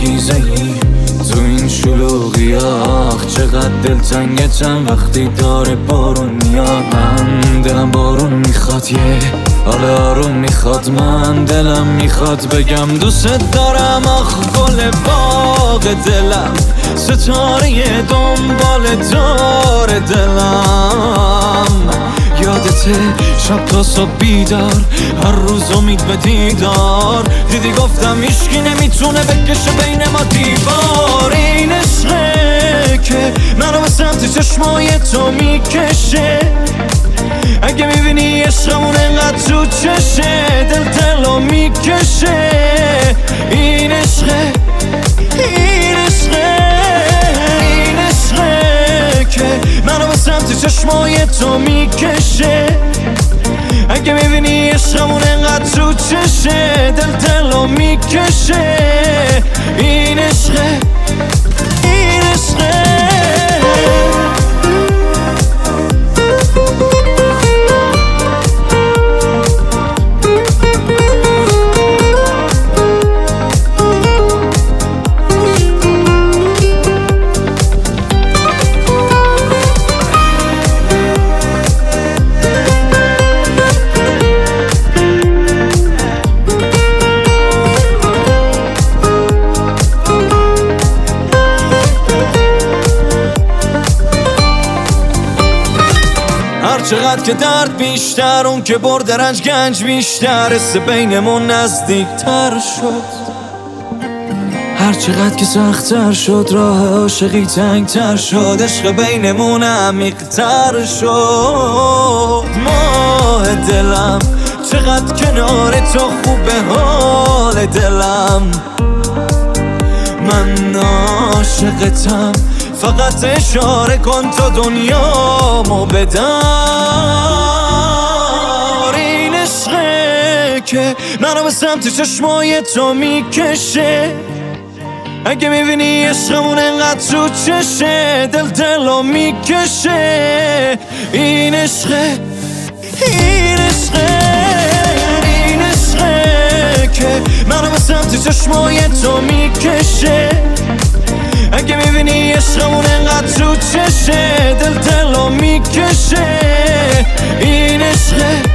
انگیزه ای تو این شلوغی آخ چقدر دلتنگه چند وقتی داره بارون میاد. من دلم بارون میخواد یه حال آروم میخواد. من دلم میخواد بگم دوست دارم آخ گل باغ دلم ستاره دنبال دار دلم. یادته شب تا صبح بیدار هر روز امید به دیدار. دیدی گفتم هیچکی نمیتونه بکشه بین ما دیوار. این عشقه که منو به سمت چشمای تو میکشه. اگه میبینی عشقمون انقدر تو چشه دلو میکشه. این عشقه این عشقه این عشقه که منو به سمت چشمای تو میکشه. اگه میبینی عشقمون انقدر تو چشه دلو میکشه. این عشقه این عشقه. چقدر که درد بیشتر اون که برد رنج گنج بیشتر. حس بینمون نزدیک تر شد هر چقدر که سخت‌تر شد. راه عاشقی تنگ تر شد عشق بینمون عمیق تر شد. ماه دلم چقدر کنار تو خوبه حال دلم. من عاشقتم فقط اشاره کن تا دنیامو بدار. این عشقه که منو به سمت چشمای تو میکشه. اگه میبینی عشقمون انقدر تو چشه دلو میکشه. این عشقه این عشقه این عشقه که منو به سمت چشمای تو میکشه. اگه میبینی عشقمون انقدر تو چشه دلو میکشه. این عشقه